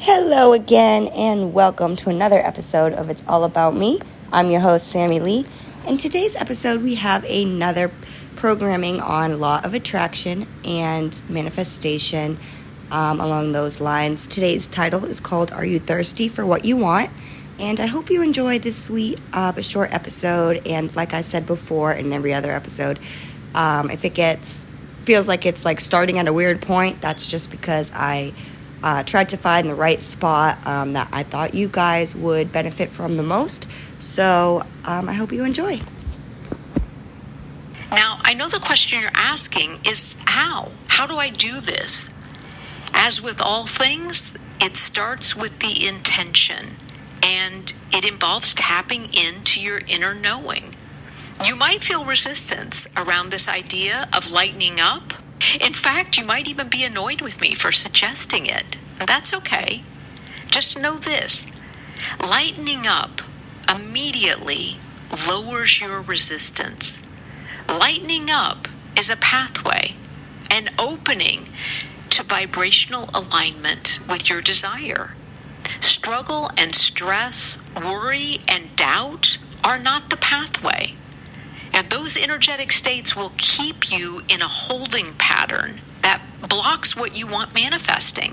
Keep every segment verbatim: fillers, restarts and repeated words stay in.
Hello again, and welcome to another episode of It's All About Me. I'm your host, Sammy Lee, and today's episode we have another programming on law of attraction and manifestation um, along those lines. Today's title is called Are You Thirsty for What You Want? And I hope you enjoy this sweet uh, but short episode. And like I said before in every other episode, um, if it gets feels like it's like starting at a weird point, that's just because I Uh, tried to find the right spot um, that I thought you guys would benefit from the most. So um, I hope you enjoy. Now, I know the question you're asking is how? How do I do this? As with all things, it starts with the intention, and it involves tapping into your inner knowing. You might feel resistance around this idea of lightening up. In fact, you might even be annoyed with me for suggesting it. That's okay. Just know this. Lightening up immediately lowers your resistance. Lightening up is a pathway, an opening to vibrational alignment with your desire. Struggle and stress, worry and doubt are not the pathway. And those energetic states will keep you in a holding pattern that blocks what you want manifesting.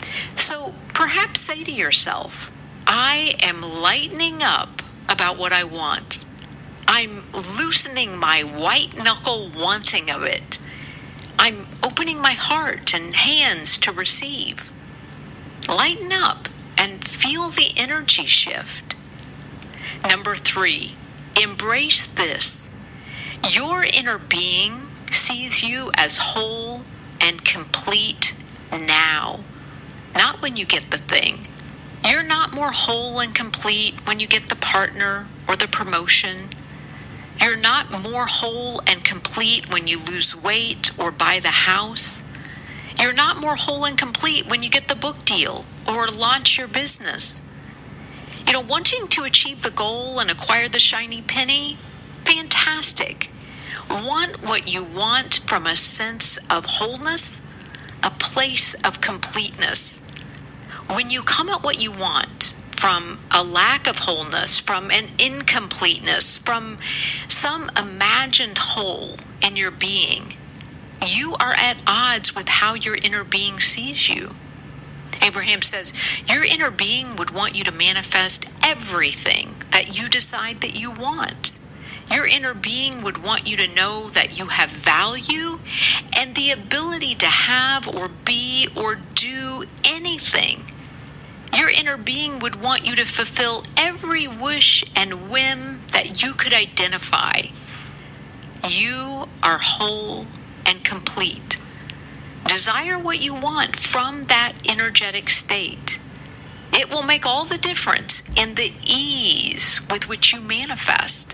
So perhaps say to yourself, I am lightening up about what I want. I'm loosening my white knuckle wanting of it. I'm opening my heart and hands to receive. Lighten up and feel the energy shift. Number three, embrace this. Your inner being sees you as whole and complete now, not when you get the thing. You're not more whole and complete when you get the partner or the promotion. You're not more whole and complete when you lose weight or buy the house. You're not more whole and complete when you get the book deal or launch your business. You know, wanting to achieve the goal and acquire the shiny penny, fantastic. Want what you want from a sense of wholeness, a place of completeness. When you come at what you want from a lack of wholeness, from an incompleteness, from some imagined whole in your being, you are at odds with how your inner being sees you. Abraham says, your inner being would want you to manifest everything that you decide that you want. Your inner being would want you to know that you have value and the ability to have or be or do anything. Your inner being would want you to fulfill every wish and whim that you could identify. You are whole and complete. Desire what you want from that energetic state. It will make all the difference in the ease with which you manifest.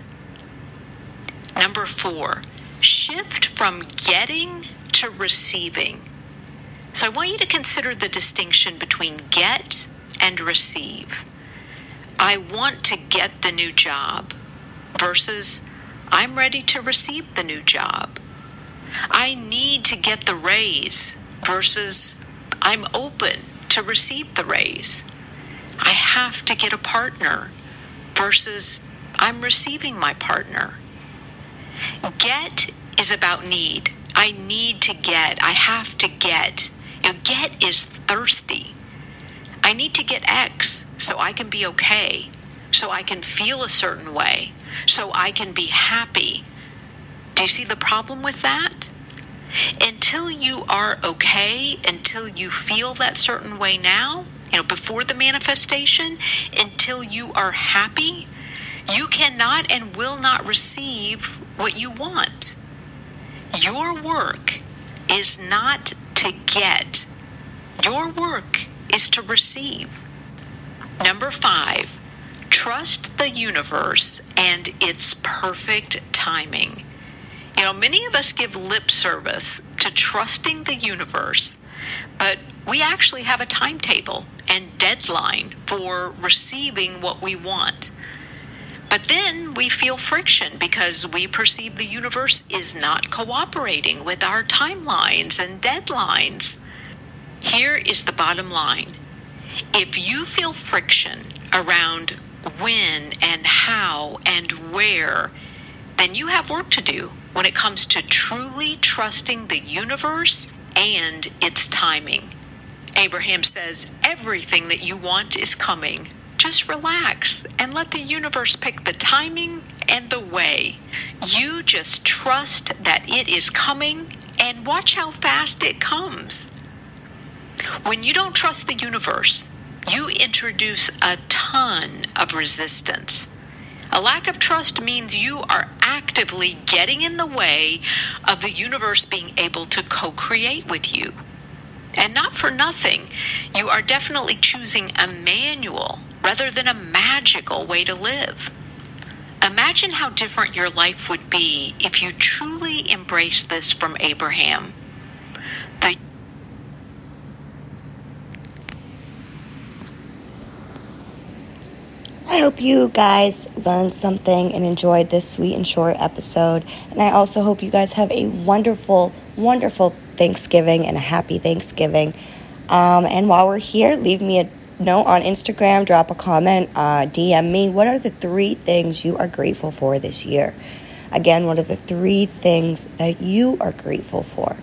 Number four, shift from getting to receiving. So I want you to consider the distinction between get and receive. I want to get the new job versus I'm ready to receive the new job. I need to get the raise versus I'm open to receive the raise. I have to get a partner versus I'm receiving my partner. Get is about need. I need to get. I have to get. You know, get is thirsty. I need to get X so I can be okay, so I can feel a certain way, so I can be happy. Do you see the problem with that? Until you are okay, until you feel that certain way now, you know, before the manifestation, until you are happy, you cannot and will not receive what you want. Your work is not to get. Your work is to receive. Number five, trust the universe and its perfect timing. You know, many of us give lip service to trusting the universe, but we actually have a timetable and deadline for receiving what we want. But then we feel friction because we perceive the universe is not cooperating with our timelines and deadlines. Here is the bottom line. If you feel friction around when and how and where, then you have work to do when it comes to truly trusting the universe and its timing. Abraham says, everything that you want is coming. Just relax and let the universe pick the timing and the way. You just trust that it is coming and watch how fast it comes. When you don't trust the universe, you introduce a ton of resistance. A lack of trust means you are actively getting in the way of the universe being able to co-create with you. And not for nothing, you are definitely choosing a manual rather than a magical way to live. Imagine how different your life would be if you truly embraced this from Abraham. The I hope you guys learned something and enjoyed this sweet and short episode. And I also hope you guys have a wonderful, wonderful Thanksgiving and a happy Thanksgiving. Um, and while we're here, leave me a note on Instagram, drop a comment, uh, D M me. What are the three things you are grateful for this year? Again, what are the three things that you are grateful for?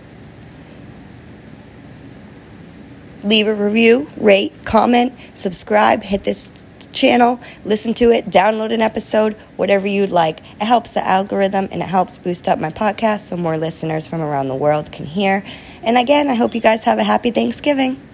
Leave a review, rate, comment, subscribe, hit this channel, listen to it, download an episode, whatever you'd like. It helps the algorithm and it helps boost up my podcast so more listeners from around the world can hear. And again, I hope you guys have a happy Thanksgiving.